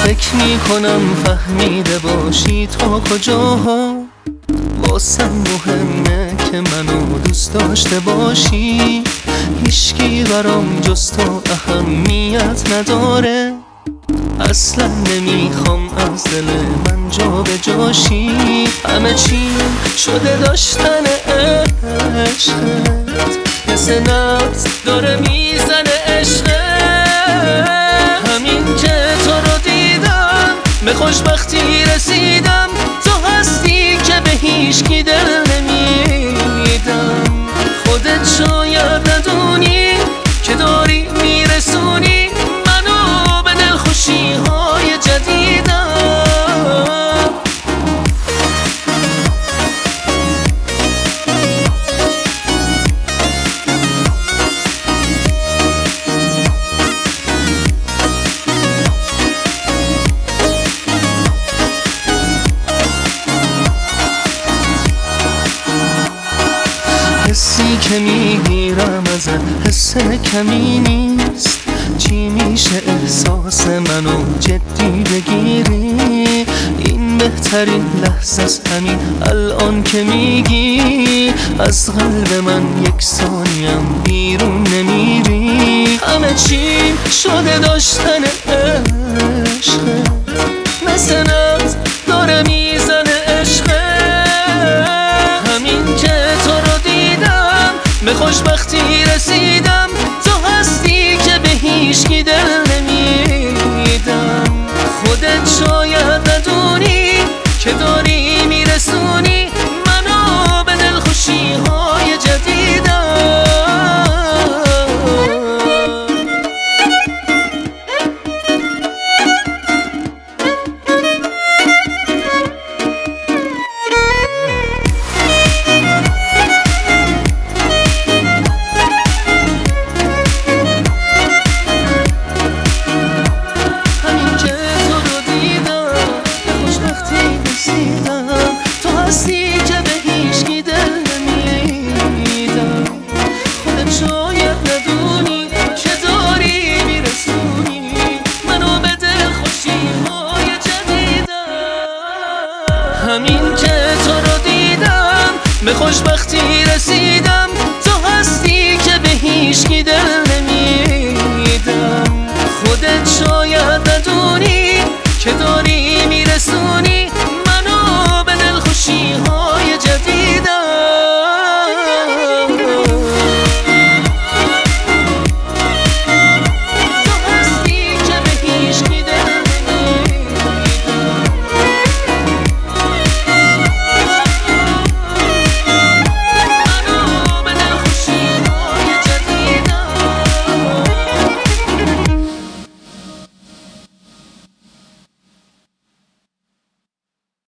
فکر میکنم فهمیده باشی تو کجاها. واسم مهمه که منو دوست داشته باشی. هیچکی برام جز تو اهمیت نداره. اصلا نمیخوام از دل من جا به جاشی. همه چی شده داشتن عشقت، مثل نبض داره میزنه عشقت. همین که تو رو دیدم به خوشبختی رسیدم. تو هستی که به هیچکی دل نمیدم. خودت شاید ندونی که داری میرسونی منو به دلخوشی های جدیدم. حسی که میگیرم ازت حس کمی نیست. چی میشه احساس منو جدی بگیری؟ این بهترین لحظه است همین الان که میگی از قلب من یک ثانیم بیرون نمیری. همه چی شده داشتن